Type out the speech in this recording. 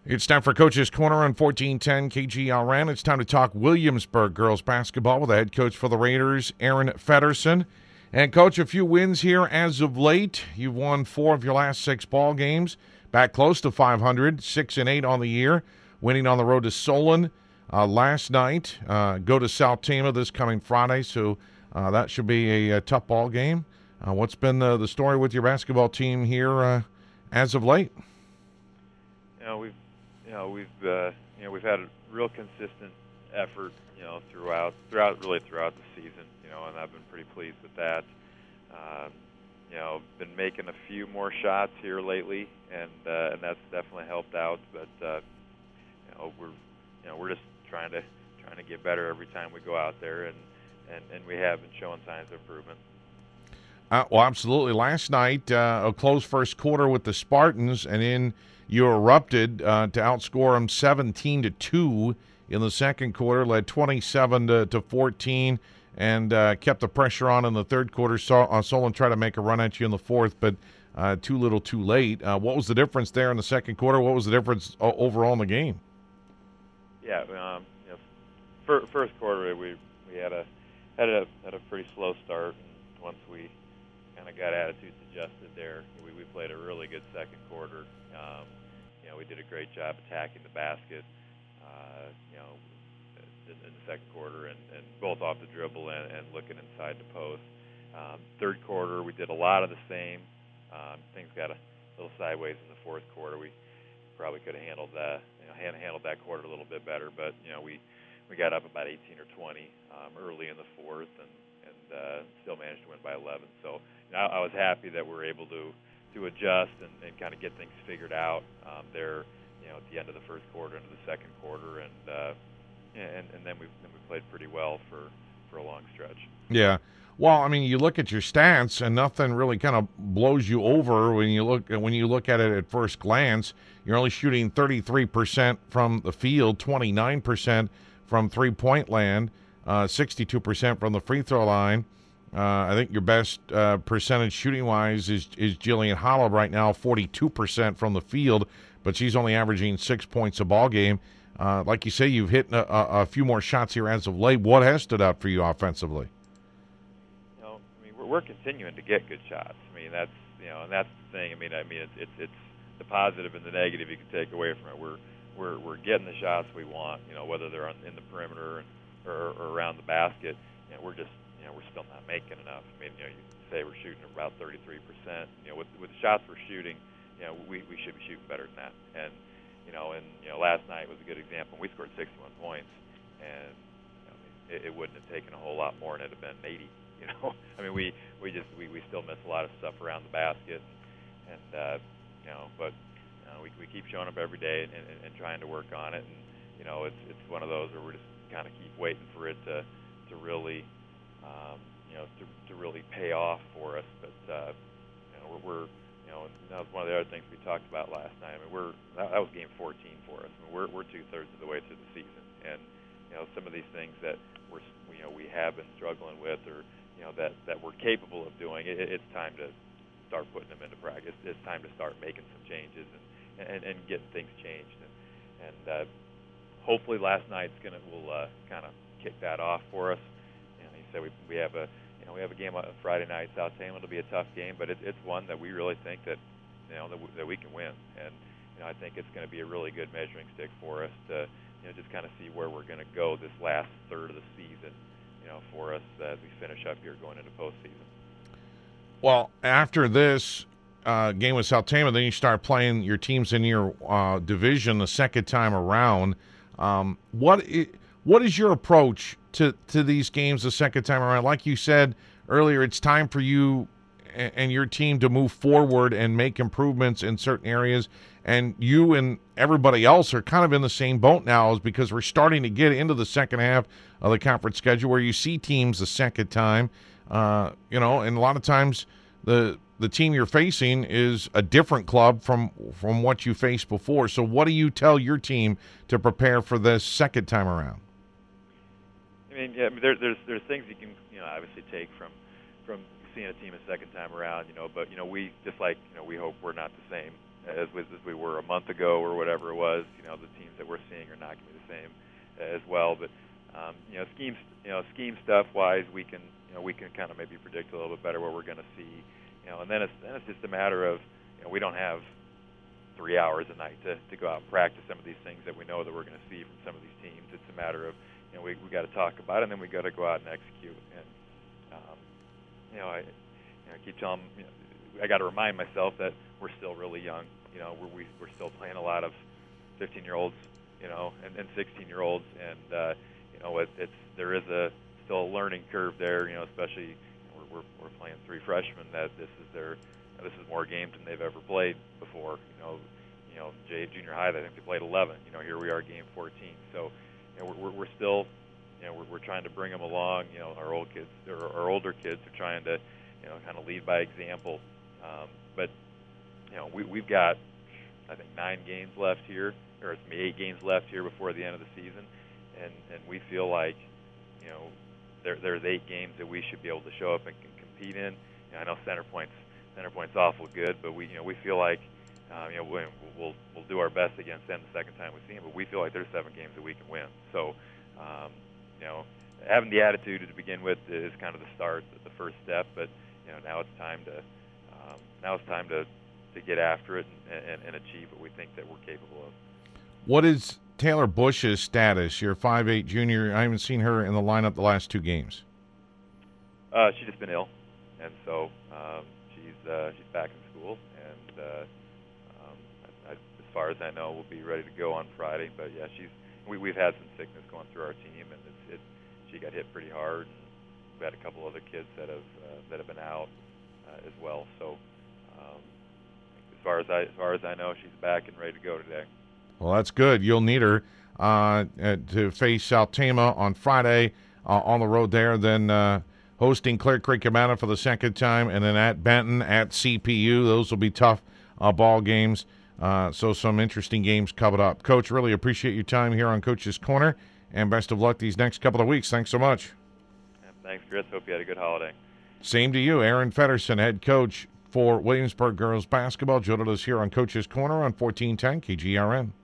It's time for Coach's Corner on 1410 KGRN. It's time to talk Williamsburg girls basketball with the head coach for the Raiders, Aaron Feddersen. And, Coach, a few wins here as of late. You've won 4 of your last 6 ball games, back close to 500, 6-8 on the year, winning on the road to Solon last night. Go to South Tama this coming Friday, so that should be a tough ball game. What's been the story with your basketball team here as of late? You know, we've had a real consistent effort, throughout the season, and I've been pretty pleased with that. Been making a few more shots here lately, and that's definitely helped out. But we're just trying to get better every time we go out there, and we have been showing signs of improvement. Well, absolutely. Last night, a close first quarter with the Spartans, and then you erupted to outscore them 17-2 in the second quarter, led 27-14, and kept the pressure on in the third quarter. Solon tried to make a run at you in the fourth, but too little, too late. What was the difference there in the second quarter? What was the difference overall in the game? Yeah, first quarter we had a pretty slow start, and once we kind of got attitudes adjusted there, we played a really good second quarter. We did a great job attacking the basket, in the second quarter, and both off the dribble and looking inside the post. Third quarter, we did a lot of the same. Things got a little sideways in the fourth quarter. We probably could have handled that, handled that quarter a little bit better, but we got up about 18 or 20 early in the fourth, and still managed to win by 11. So I was happy that we were able to adjust and kind of get things figured out there, at the end of the first quarter into the second quarter, and then we played pretty well for a long stretch. Yeah. Well, I mean, you look at your stats, and nothing really kind of blows you over when you look at it at first glance. You're only shooting 33% from the field, 29% from three-point land, 62% from the free throw line. I think your best percentage shooting-wise is Jillian Holub right now, 42% from the field, but she's only averaging 6 points a ball game. Like you say, you've hit a few more shots here as of late. What has stood out for you offensively? We're continuing to get good shots. I mean, that's and that's the thing. I mean, it's the positive and the negative you can take away from it. We're getting the shots we want. Whether they're in the perimeter or around the basket. We're just we're still not making enough. I mean, you say we're shooting about 33%. With the shots we're shooting, we should be shooting better than that. And last night was a good example. We scored 61 points, and it wouldn't have taken a whole lot more, and it'd have been 80. I mean, we still miss a lot of stuff around the basket, and but we keep showing up every day and trying to work on it. And it's one of those where we're just kind of keep waiting for it to really to really pay off for us. But we're and that was one of the other things we talked about last night. I mean, that was game 14 for us. I mean, we're 2/3 of the way through the season, and some of these things that we have been struggling with, or that we're capable of doing, it's time to start putting them into practice. It's time to start making some changes and getting things changed. And hopefully last night's will kind of kick that off for us. He said we have a game on Friday night, South Tama. It'll be a tough game, but it's one that we really think that that we can win. And I think it's going to be a really good measuring stick for us to just kind of see where we're going to go this last third of the season. For us as we finish up here going into postseason. Well, after this game with South Tama, then you start playing your teams in your division the second time around. What is your approach to these games the second time around? Like you said earlier, it's time for you and your team to move forward and make improvements in certain areas. And you and everybody else are kind of in the same boat now, is because we're starting to get into the second half of the conference schedule where you see teams the second time, and a lot of times the team you're facing is a different club from what you faced before. So what do you tell your team to prepare for this second time around? I mean, yeah, there's things you can obviously take from seeing a team a second time around, but we just we hope we're not the same as we were a month ago or whatever it was. The teams that we're seeing are not going to be the same as well. But scheme stuff wise, we can kind of maybe predict a little bit better what we're going to see. And then it's just a matter of we don't have 3 hours a night to go out and practice some of these things that we know that we're going to see from some of these teams. It's a matter of we got to talk about it, and then we got to go out and execute. And I keep telling I got to remind myself that we're still really young. We're still playing a lot of 15-year-olds, and 16-year-olds, and there is still a learning curve there. Especially we're playing 3 freshmen that this is more games than they've ever played before. Junior high, I think they played 11. Here we are, game 14. So we're still we're trying to bring them along. Our older kids are trying to kind of lead by example. But we've got I think 9 games left here, or it's 8 games left here before the end of the season, and we feel like there's 8 games that we should be able to show up and compete in. I know Center Point's awful good, but we feel like we'll do our best against them the second time we see them. But we feel like there's 7 games that we can win. So having the attitude to begin with is kind of the start, the first step. But now it's time to get after it and achieve what we think that we're capable of. What is Taylor Bush's status? Your 5'8" junior. I haven't seen her in the lineup the last 2 games. She's just been ill, and so she's back in school, and as far as I know, we'll be ready to go on Friday. But yeah, we've had some sickness going through our team, and she got hit pretty hard. And we've had a couple other kids that have been out as well. So as far as I know, she's back and ready to go today. Well, that's good. You'll need her to face South Tama on Friday on the road there, then hosting Clear Creek Amana for the second time, and then at Benton, at CPU. Those will be tough ball games. So some interesting games coming up. Coach, really appreciate your time here on Coach's Corner, and best of luck these next couple of weeks. Thanks so much. Yeah, thanks, Chris. Hope you had a good holiday. Same to you. Aaron Feddersen, head coach for Williamsburg girls basketball, joined us here on Coach's Corner on 1410 KGRN.